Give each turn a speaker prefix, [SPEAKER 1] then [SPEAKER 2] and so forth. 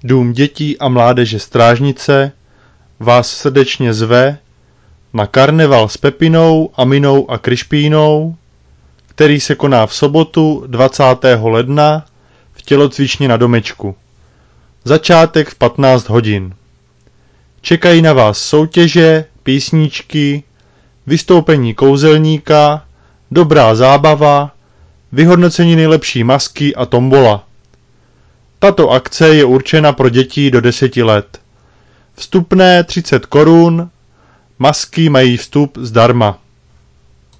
[SPEAKER 1] Dům dětí a mládeže Strážnice vás srdečně zve na karneval s Pepinou, Aminou a Krišpínou, který se koná v sobotu 20. ledna v tělocvičně na Domečku. Začátek v 15 hodin. Čekají na vás soutěže, písničky, vystoupení kouzelníka, dobrá zábava, vyhodnocení nejlepší masky a tombola. Tato akce je určena pro děti do 10 let. Vstupné 30 korun, masky mají vstup zdarma.